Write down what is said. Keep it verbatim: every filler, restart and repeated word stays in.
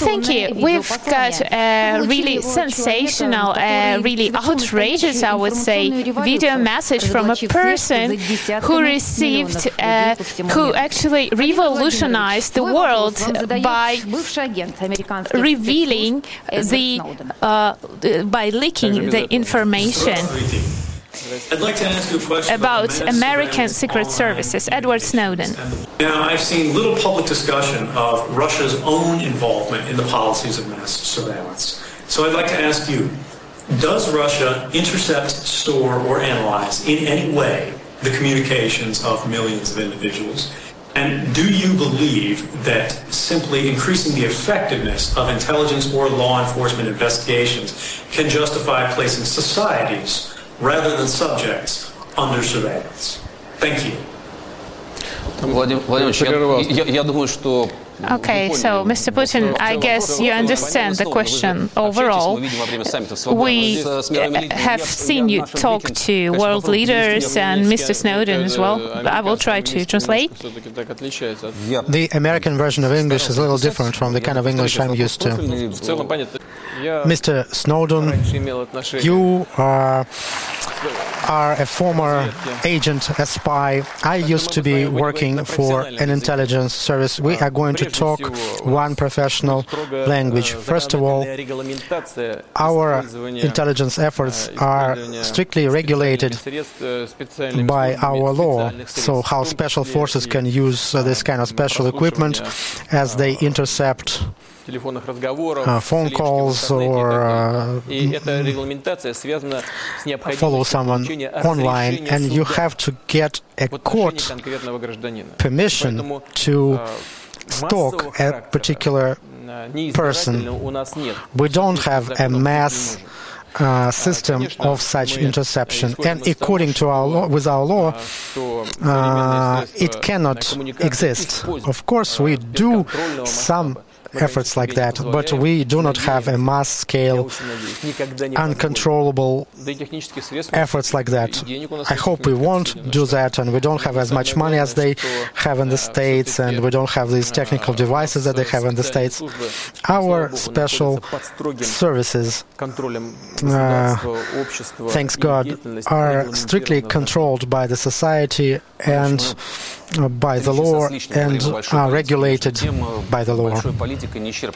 Thank you. We've got a really sensational, uh, really outrageous, I would say, video message from a person who received, uh, who actually revolutionized the world by revealing the, uh, by leaking the information I'd like to ask you a question about about American Secret Services, Edward Snowden. Now, I've seen little public discussion of Russia's own involvement in the policies of mass surveillance. So I'd like to ask you, does Russia intercept, store, or analyze in any way the communications of millions of individuals? And do you believe that simply increasing the effectiveness of intelligence or law enforcement investigations can justify placing societies rather than subjects under surveillance? Thank you. Владимир Владимирович, я, я, я думаю, что Okay, so Mister Putin, I guess you understand the question overall. We have seen you talk to world leaders and Mister Snowden as well. I will try to translate. The American version of English is a little different from the kind of English I'm used to. Mister Snowden, you are, are a former agent, a spy. I used to be working for an intelligence service. We are going to talk one professional language. First of all, our intelligence efforts are strictly regulated by our law. So how special forces can use uh, this kind of special equipment as they intercept Uh, phone calls or uh, follow someone online, and you have to get a court permission to stalk a particular person. We don't have a mass Uh, system of such interception, and according to our law, with our law, uh, it cannot exist. Of course, we do some efforts like that, but we do not have a mass-scale, uncontrollable efforts like that. I hope we won't do that, and we don't have as much money as they have in the States, and we don't have these technical devices that they have in the States. Our special services, uh, thanks God, are strictly controlled by the society and uh, by the law, and are regulated by the law.